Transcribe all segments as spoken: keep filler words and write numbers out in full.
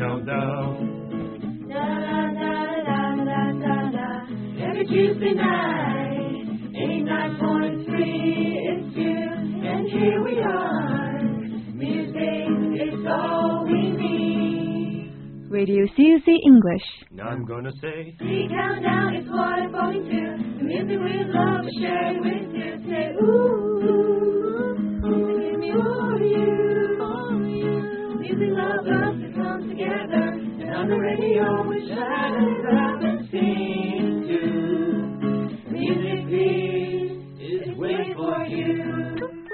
don't know. Da da da da da da da. Every Tuesday night, eighty-nine point three, it's you, and here we are. Music is all we need. Radio C C English. Now I'm gonna say Three countdown is what I'm going to. The music we love to share with you. Say ooh, ooh, ooh, give me all you, all you. Music lovers to come together, and on the radio we shine up and sing too. Music peace is waiting for you.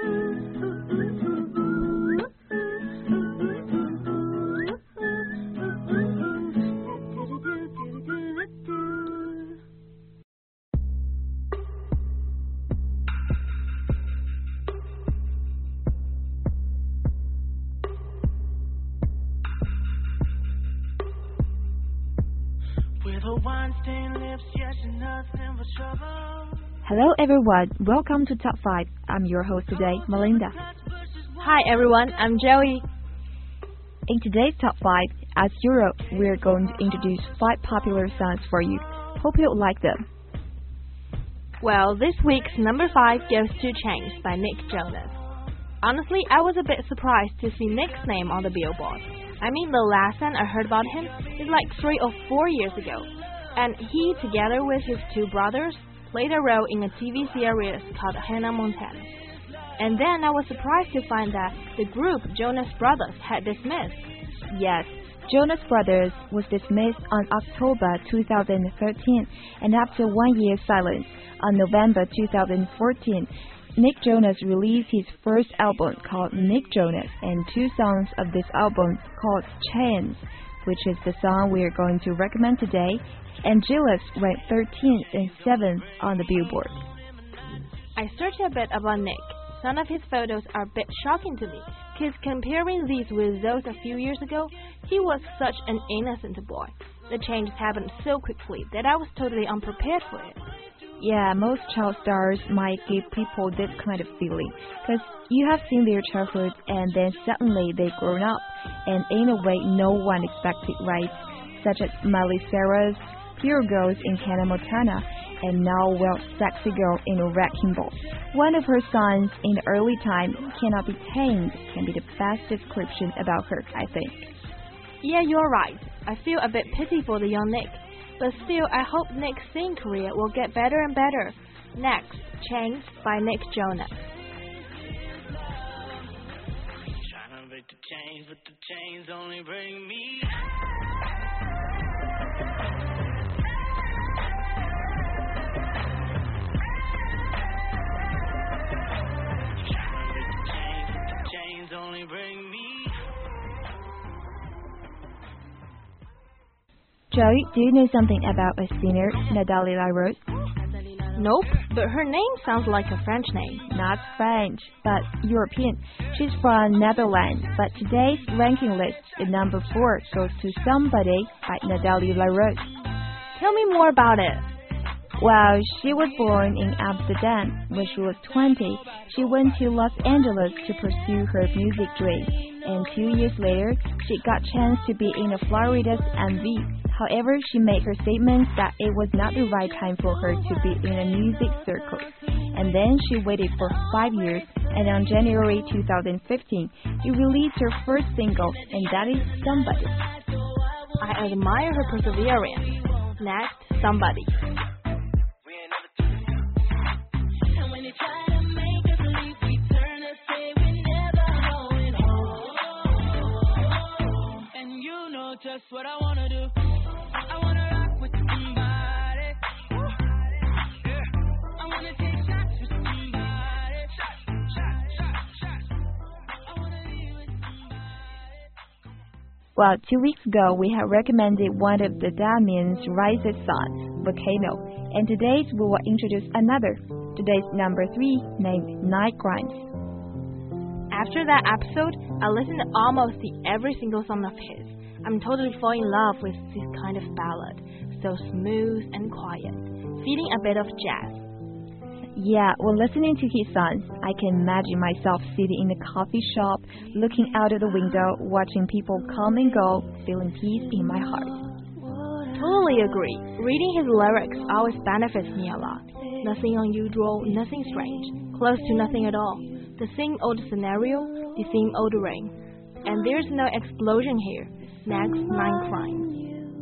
Hello everyone, welcome to Top five. I'm your host today, Melinda. Hi everyone, I'm Joey. In today's Top five, as usual, we're going to introduce five popular songs for you. Hope you'll like them. Well, this week's number five goes to Chains by Nick Jonas. Honestly, I was a bit surprised to see Nick's name on the Billboard. I mean, the last time I heard about him is like three or four years ago. And he, together with his two brothers, played a role in a T V series called Hannah Montana. And then I was surprised to find that the group Jonas Brothers had dismissed. Yes, Jonas Brothers was dismissed on October two thousand thirteen, and after one year's silence, on November two thousand fourteen, Nick Jonas released his first album called Nick Jonas, and two songs of this album called Chains, which is the song we are going to recommend today, and Jealous ranked thirteenth and seventh on the Billboard. I searched a bit about Nick. Some of his photos are a bit shocking to me, because comparing these with those a few years ago, he was such an innocent boy. The changes happened so quickly that I was totally unprepared for it. Yeah, most child stars might give people this kind of feeling, because you have seen their childhood and then suddenly they've grown up, and in a way no one expected, right? Such as Miley Cyrus, Hero Girls in Hannah Montana, and now, well, Sexy Girl in a Wrecking Ball. One of her songs in the early time, Cannot Be Tamed, can be the best description about her, I think. Yeah, you're right. I feel a bit pity for the young Nick. But still, I hope Nick's singing career will get better and better. Next, Chains by Nick Jonas. Trying to break the chains, but the chains only bring me. Only bring me. Joey, do you know something about a singer, Natalie Larousse? Nope, but her name sounds like a French name. Not French, but European. She's from Netherlands, but today's ranking list, the number four, goes to Somebody by Natalie Larousse. Tell me more about it. Well, she was born in Amsterdam. When she was twenty, she went to Los Angeles to pursue her music dream. And two years later, she got a chance to be in Florida's M V. However, she made her statements that it was not the right time for her to be in a music circle. And then she waited for five years, and on January two thousand fifteen, she released her first single, and that is Somebody. I admire her perseverance. Next, Somebody. Just what I wanna do. I wanna rock with somebody. Yeah. I wanna take shots with somebody. Shot, shot, shot, shot. I wanna be with somebody. Well, two weeks ago, we have recommended one of the Damien's Rises songs, Volcano, and today we will introduce another. Today's number three, named Night Crimes. After that episode, I listened to almost every single song of his. I'm totally falling in love with this kind of ballad, so smooth and quiet, feeling a bit of jazz. Yeah, when listening to his songs, I can imagine myself sitting in a coffee shop, looking out of the window, watching people come and go, feeling peace in my heart. Totally agree. Reading his lyrics always benefits me a lot. Nothing unusual, nothing strange, close to nothing at all. The same old scenario, the same old rain. And there's no explosion here. Next, nine crimes.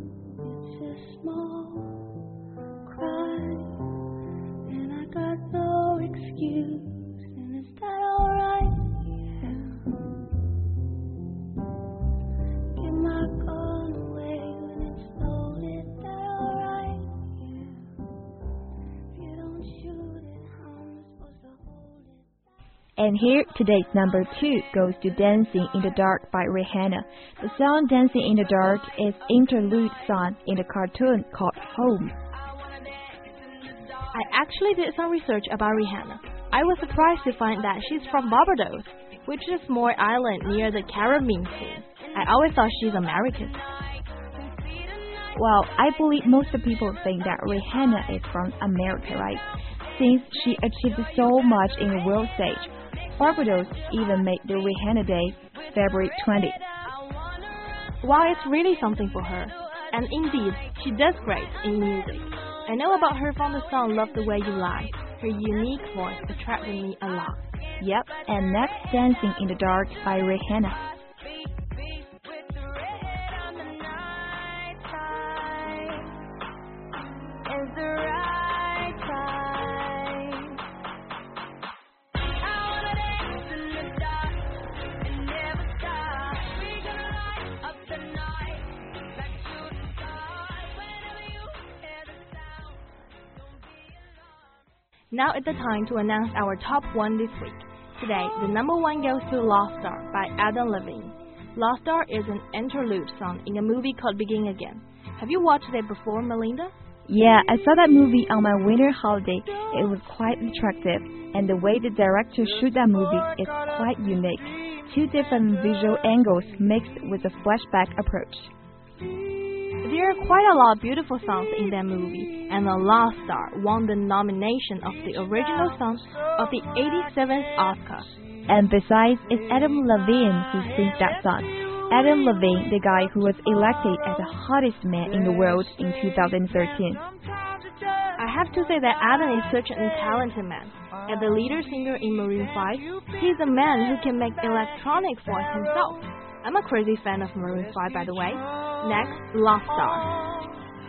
And here, today's number two goes to Dancing in the Dark by Rihanna. The song Dancing in the Dark is interlude song in the cartoon called Home. I actually did some research about Rihanna. I was surprised to find that she's from Barbados, which is a small island near the Caribbean Sea. I always thought she's American. Well, I believe most people think that Rihanna is from America, right? Since she achieved so much in the world stage. Barbados even made the Rihanna Day February twentieth. Well, it's really something for her. And indeed, she does great in music. I know about her from the song Love the Way You Lie. Her unique voice attracted me a lot. Yep, and next, Dancing in the Dark by Rihanna. Now it's the time to announce our top one this week. Today, the number one goes to Lost Star by Adam Levine. Lost Star is an interlude song in a movie called Begin Again. Have you watched it before, Melinda? Yeah, I saw that movie on my winter holiday. It was quite attractive, and the way the director shot that movie is quite unique. Two different visual angles mixed with a flashback approach. There are quite a lot of beautiful songs in that movie, and The Lost Star won the nomination of the original song of the eighty-seventh Oscar. And besides, it's Adam Levine who sings that song. Adam Levine, the guy who was elected as the hottest man in the world in two thousand thirteen. I have to say that Adam is such a talented man. As the leader singer in Maroon five, he's a man who can make electronic voice himself. I'm a crazy fan of Maroon five, by the way. Next, Lost Star.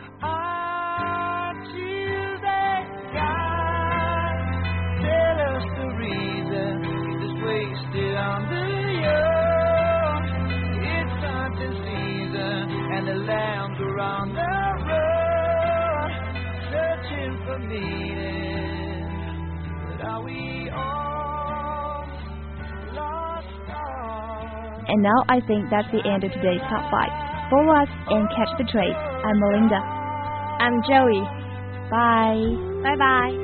And now I think that's the end of today's top five. Follow us and catch the train. I'm Melinda. I'm Joey. Bye. Bye bye.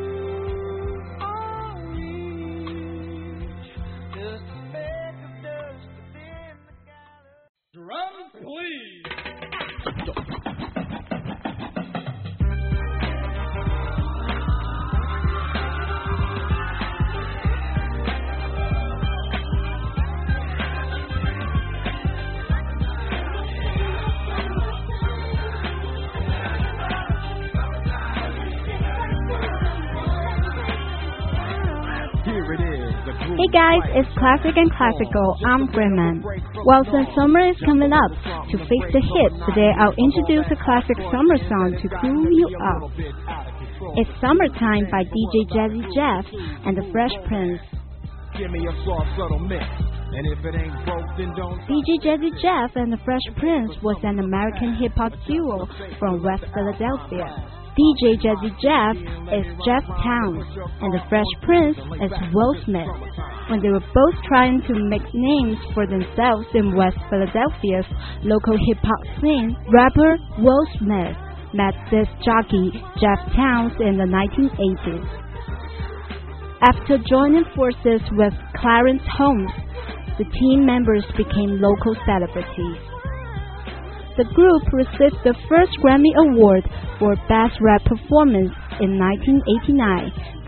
Drum, please. Hey guys, it's Classic and Classical. I'm Freeman. Well, since summer is coming up, to face the hit, today I'll introduce a classic summer song to cool you off. It's Summertime by D J Jazzy Jeff and the Fresh Prince. Give me a soft, subtle mix. And if it ain't broke, then don't. D J Jazzy Jeff and the Fresh Prince was an American hip-hop duo from West Philadelphia. D J Jazzy Jeff is Jeff Towns, and the Fresh Prince is Will Smith. When they were both trying to make names for themselves in West Philadelphia's local hip-hop scene, rapper Will Smith met disc jockey Jeff Towns in the nineteen eighties. After joining forces with Clarence Holmes, the team members became local celebrities. The group received the first Grammy Award for Best Rap Performance in nineteen eighty-nine for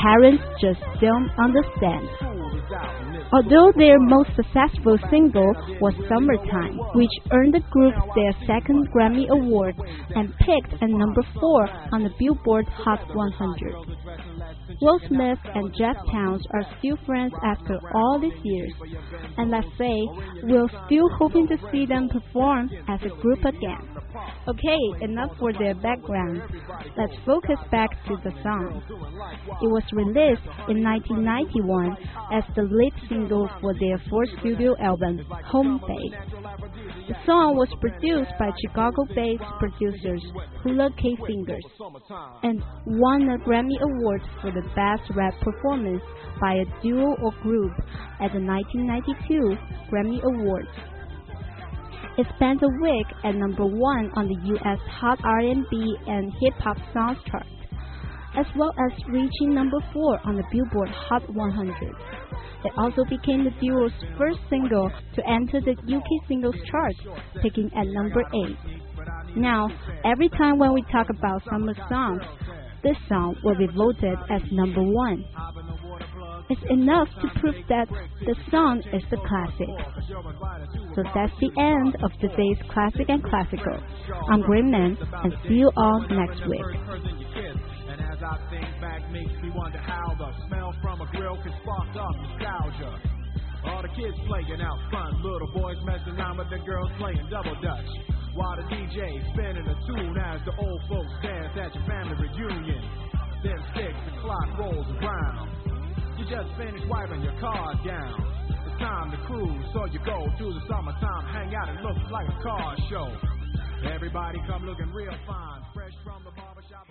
parents just don't understand. Although their most successful single was Summertime, which earned the group their second Grammy Award and peaked at number four on the Billboard Hot one hundred. Will Smith and Jeff Towns are still friends after all these years, and let's say we're still hoping to see them perform as a group again. Okay, enough for their background. Let's focus back to the song. It was released in nineteen ninety-one as the lead single for their fourth studio album, Home Base. The song was produced by Chicago-based producers Hula K Fingers and won a Grammy Award for the Best Rap Performance by a Duo or Group at the nineteen ninety-two Grammy Awards. It spent a week at number one on the U S Hot R and B and Hip Hop Songs chart, as well as reaching number four on the Billboard Hot one hundred. It also became the duo's first single to enter the U K singles chart, peaking at number eight. Now, every time when we talk about summer songs, this song will be voted as number one. It's enough to prove that the song is the classic. So that's the end of today's Classic and Classical. I'm Greenman, and see you all next week. I think back makes me wonder how the smell from a grill can spark up nostalgia. All the kids playing out front, little boys messing around with the girls playing double dutch, while the D J spinning a tune as the old folks dance at your family reunion. Then sticks the clock rolls around. You just finished wiping your car down. It's time to cruise, so you go to the summertime, hang out, it looks like a car show. Everybody come looking real fine, fresh from the barbershop.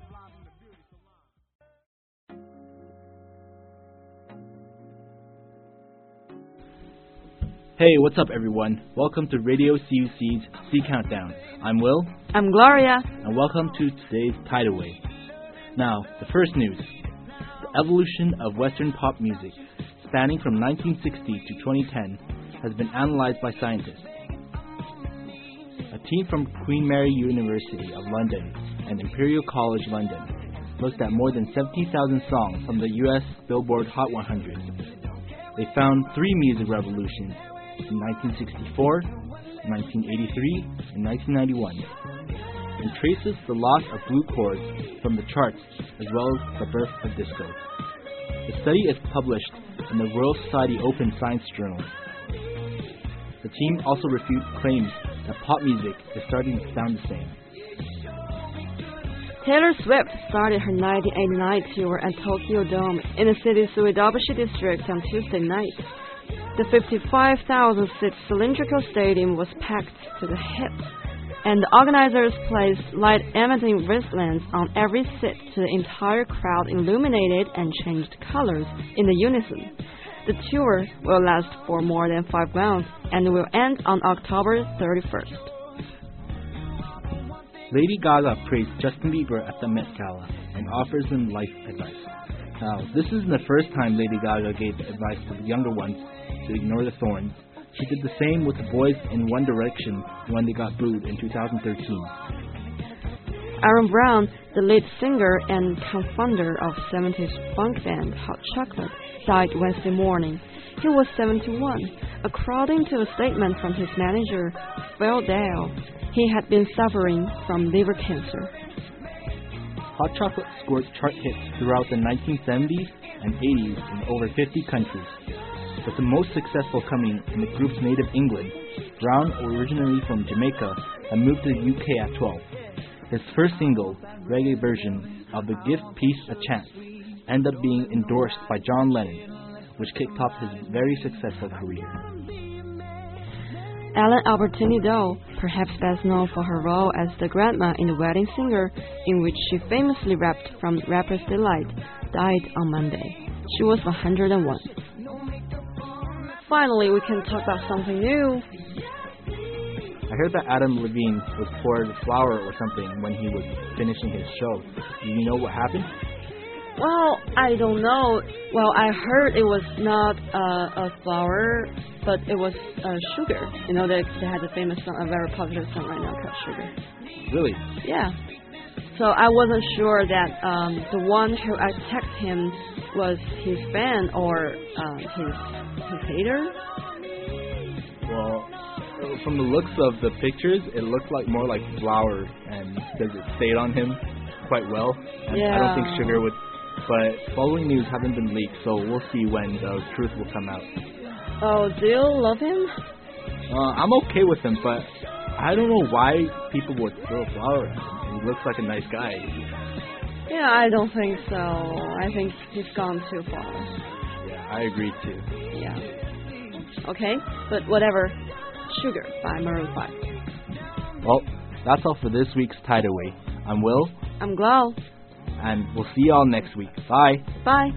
Hey, what's up everyone? Welcome to Radio C U C's C Countdown. I'm Will. I'm Gloria. And welcome to today's Tidal Wave. Now, the first news. The evolution of Western pop music, spanning from nineteen sixty to twenty ten, has been analyzed by scientists. A team from Queen Mary University of London and Imperial College London looked at more than seventy thousand songs from the U S Billboard Hot one hundred. They found three music revolutions in nineteen sixty-four, nineteen eighty-three, and nineteen ninety-one, and traces the loss of blue chords from the charts as well as the birth of disco. The study is published in the Royal Society Open Science Journal. The team also refutes claims that pop music is starting to sound the same. Taylor Swift started her nineteen eighty-nine tour at Tokyo Dome in the city's Suidobashi district on Tuesday night. The fifty-five thousand seat cylindrical stadium was packed to the hilt, and the organizers placed light emitting wristbands on every seat to the entire crowd illuminated and changed colors in the unison. The tour will last for more than five months and will end on October thirty-first. Lady Gaga praised Justin Bieber at the Met Gala and offers him life advice. Now, this isn't the first time Lady Gaga gave advice to the younger ones to ignore the thorns. She did the same with the boys in One Direction when they got booed in two thousand thirteen. Aaron Brown, the lead singer and co-founder of seventies funk band Hot Chocolate, died Wednesday morning. He was seventy-one. According to a statement from his manager, Phil Dale, he had been suffering from liver cancer. Hot Chocolate scored chart hits throughout the nineteen seventies and eighties in over fifty countries, with the most successful coming in the group's native England. Brown, originally from Jamaica, had moved to the U K at twelve. His first single, reggae version of the Give Peace a Chance, ended up being endorsed by John Lennon, which kicked off his very successful career. Ellen Albertini-Doe, perhaps best known for her role as the grandma in The Wedding Singer, in which she famously rapped from Rapper's Delight, died on Monday. She was one hundred and one. Finally, we can talk about something new. I heard that Adam Levine was poured flour or something when he was finishing his show. Do you know what happened? Well, I don't know. Well, I heard it was not uh, a flour, but it was uh, sugar. You know, they, they had a famous song, a very popular song right now called Sugar. Really? Yeah. So I wasn't sure that um, the one who attacked him was his fan or uh, his his hater? Well, from the looks of the pictures, it looked like more like flour, and because it stayed on him quite well. And Yeah. I don't think sugar would. But following news haven't been leaked, so we'll see when the truth will come out. Oh, do you love him? Uh, I'm okay with him, but I don't know why people would throw flour at him. He looks like a nice guy. Yeah, I don't think so. I think he's gone too far. Yeah, I agree too. Yeah. Okay, but whatever. Sugar by Maroon five. Well, that's all for this week's Tideway. I'm Will, I'm Glau. and we'll see y'all next week. Bye. Bye.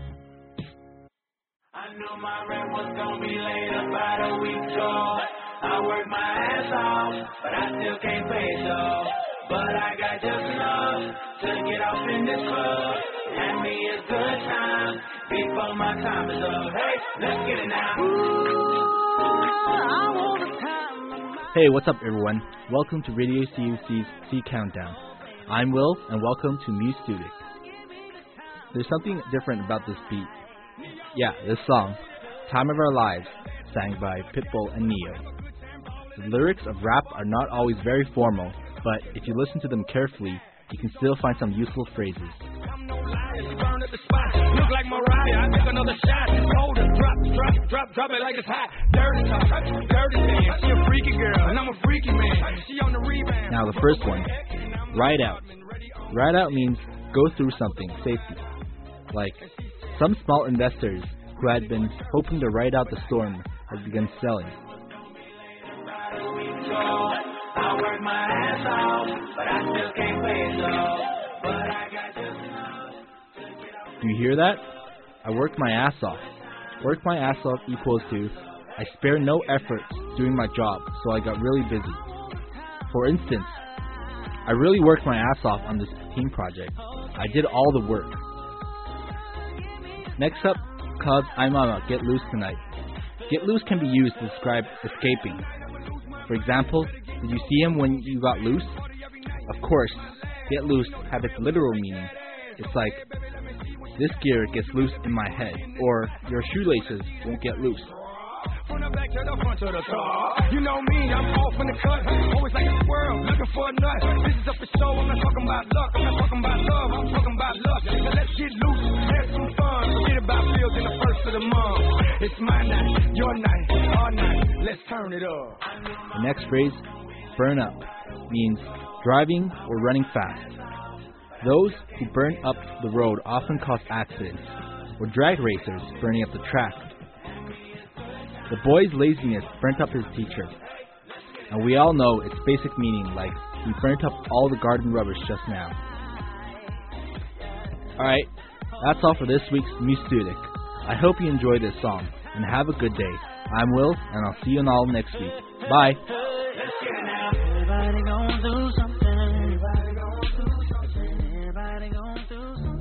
I knew my rent was gonna be late about a week ago. I worked my ass off, but I still can't pay so. But I got just enough to get off in this club. Had me a good time before my time is up. Hey, let's get it now. Ooh, I want the time. Hey, what's up, everyone? Welcome to Radio C U C's C Countdown. I'm Will, and welcome to Muse Studic. There's something different about this beat. Yeah, this song, Time of Our Lives, sang by Pitbull and Neo. The lyrics of rap are not always very formal, but if you listen to them carefully, you can still find some useful phrases. Burn at the spot. Look like Mariah. I take another shot. Hold it, drop, drop, drop, drop it like it's hot. Dirty talk, dirty dance. She a freaky girl, and I'm a freaky man. She on the rebound. Now the first one, ride out. Ride out means go through something, safety. Like, some small investors who had been hoping to ride out the storm have begun selling. I work my ass off, but I still can't pay so. But I got just enough. Do you hear that? I worked my ass off. Work my ass off equals to I spare no effort doing my job, so I got really busy. For instance, I really worked my ass off on this team project. I did all the work. Next up, cause I'm on a get loose tonight. Get loose can be used to describe escaping. For example, did you see him when you got loose? Of course, get loose have its literal meaning. It's like, this gear gets loose in my head, or your shoelaces won't get loose. From the back to the front to the top. You know me, I'm off in the cut. Always like a squirrel, looking for a nut. This is up for show, I'm not talking about luck. I'm not talking about love, I'm talking about luck. So let's get loose, have some fun. Forget about bills in the first of the month. It's my night, your night, our night. Let's turn it up. The next phrase, burn up, means driving or running fast. Those who burn up the road often cause accidents, or drag racers burning up the track. The boy's laziness burnt up his teacher. And we all know its basic meaning, like he burnt up all the garden rubbish just now. Alright, that's all for this week's Muse Studic. I hope you enjoyed this song, and have a good day. I'm Will, and I'll see you all next week. Bye. Everybody gon' do something. Everybody gon' do something. Everybody gon' do something.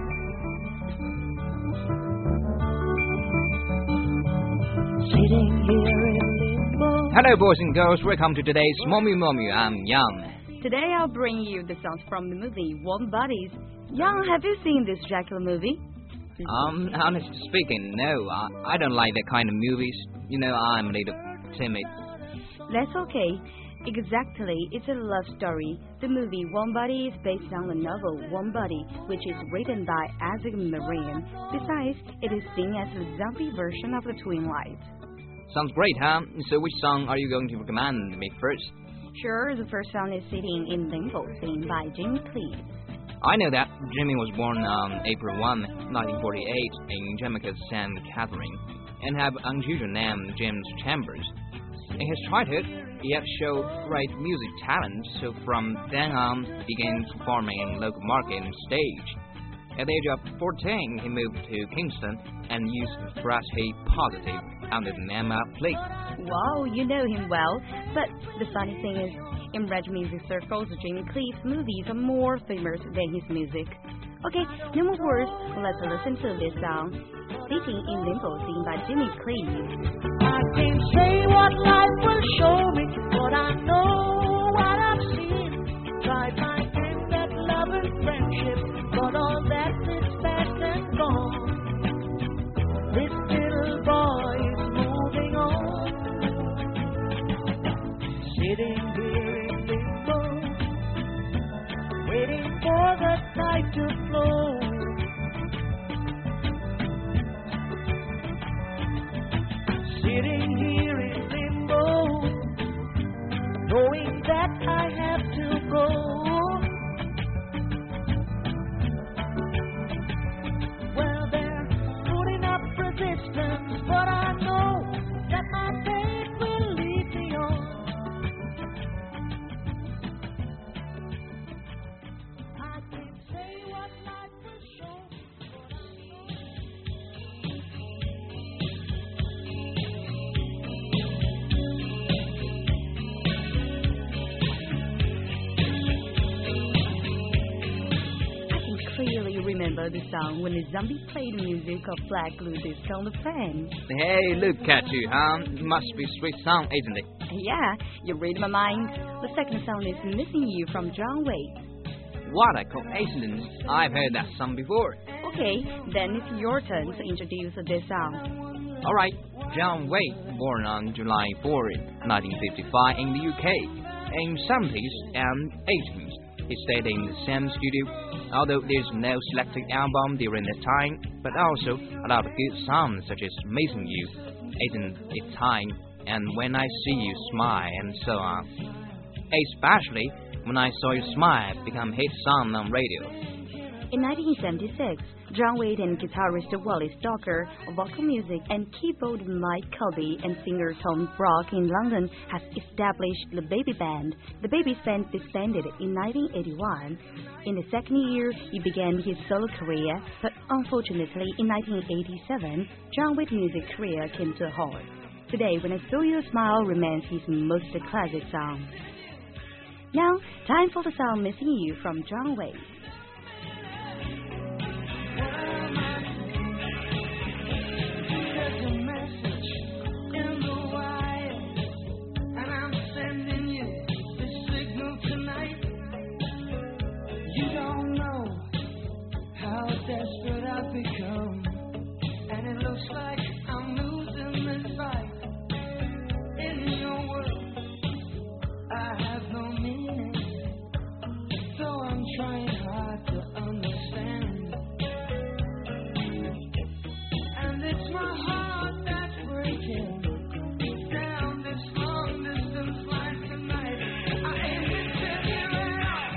Sitting here in limbo. Hello, boys and girls. Welcome to today's Momu Momu. I'm Yang. Today I'll bring you the songs from the movie Warm Bodies. Young, have you seen this Dracula movie? Um, honestly speaking, no, I, I don't like that kind of movies. You know, I'm a little timid. That's okay. Exactly, it's a love story. The movie Warm Body is based on the novel Warm Body, which is written by Isaac Marion. Besides, it is seen as a zombie version of the Twin Lights. Sounds great, huh? So which song are you going to recommend me first? Sure, the first song is Sitting in Limbo, sung by Jimmy Cliff. I know that Jimmy was born on April first, nineteen forty-eight in Jamaica's Saint Catherine, and have unusual name James Chambers. In his childhood, he had showed great music talent, so from then on, began performing in local market and stage. At the age of fourteen, he moved to Kingston and used Fresh Hip Positive under the name of Flake. Wow, you know him well. But the funny thing is, in rap music circles, Jimmy Cliff's movies are more famous than his music. Okay, no more words. Let's listen to this song, Sitting in Limbo, sung by Jimmy Cliff. I can't say what life will show me, but I know what I've seen. Tried my hand at love and friendship, but all that is past and gone. knowing that I have to go. Well, they're putting up resistance, but I know that my faith will lead me on. I can't say what life will show, but clearly remember the song when the zombie played the music of Black Glue Disc on the fan. Hey, look at you, huh? Must be sweet song, isn't it? Yeah, you read my mind. The second song is Missing You from John Wayne. What a coincidence. I've heard that song before. Okay, then it's your turn to introduce this song. Alright, John Wayne, born on July fourth, nineteen fifty-five in the U K. In seventies and eighties, he stayed in the same studio, although there's no selected album during that time, but also a lot of good songs such as Missing You, Isn't It Time, and When I See You Smile, and so on. Especially When I Saw You Smile become hit song on radio. In nineteen seventy-six, John Wayne and guitarist Wally Stalker, vocal music and keyboard Mike Colby, and singer Tom Brock in London has established the Baby Band. The Baby Band disbanded in nineteen eighty-one. In the second year, he began his solo career, but unfortunately in nineteen eighty-seven, John Wayne's music career came to a halt. Today, When I Saw You Smile remains his most classic song. Now, time for the song Missing You from John Wayne. Desperate I've become, and it looks like I'm losing this fight. In your world, I have no meaning, though I'm trying hard to understand. And it's my heart that's breaking down this long distance line tonight. I ain't been telling you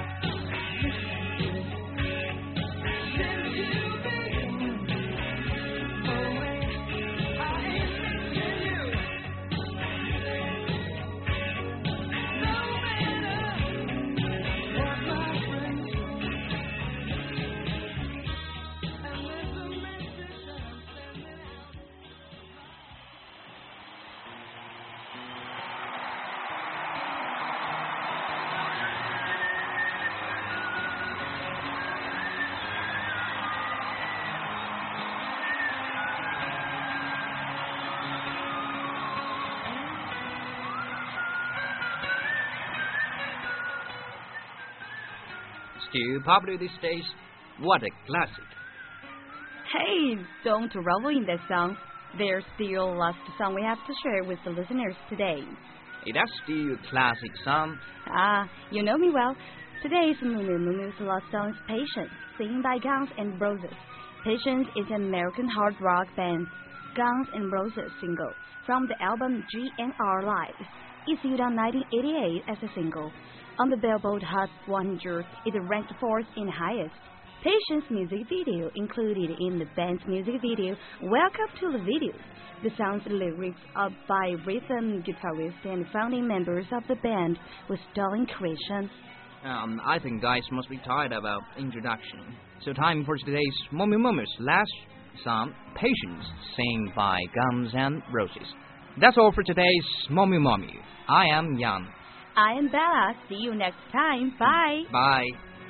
Still popular these days. What a classic. Hey, don't revel in that song. There's still last song we have to share with the listeners today. Hey, that's still a classic song. Ah, you know me well. Today's Mumu Mumu's last song is Patience, singing by Guns N' Roses. Patience is an American hard rock band, Guns N' Roses single from the album G N R Live, issued on nineteen eighty-eight as a single. On the Billboard Hot one hundred, it ranked fourth in highest. Patience music video included in the band's music video, Welcome to the Video. The song's lyrics are by rhythm guitarist and founding members of the band with Sterling Creation. Um, I think guys must be tired about introduction. So time for today's Momu Momu's last song, Patience, sung by Guns N' Roses. That's all for today's Momu Momu. I am Yang. I am Bella. See you next time. Bye. Bye.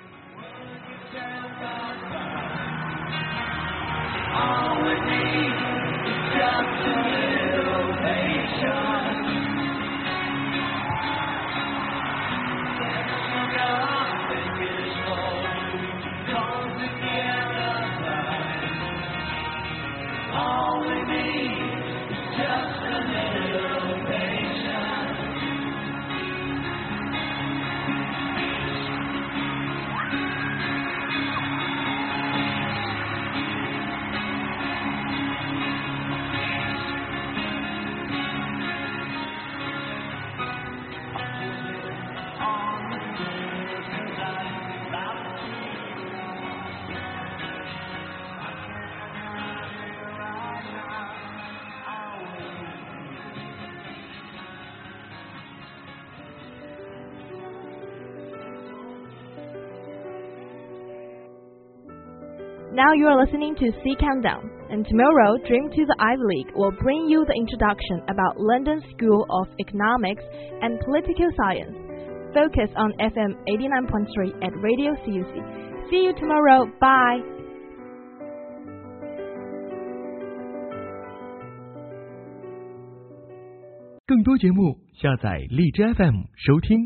All we need is just a little patience. Let's look up and get it slow. Come together. All we need is just a little patience. Now you are listening to C Countdown, and tomorrow Dream to the Ivy League will bring you the introduction about London School of Economics and Political Science. Focus on F M eighty-nine point three at Radio C U C. See you tomorrow. Bye. 更多节目下载荔枝 F M 收听。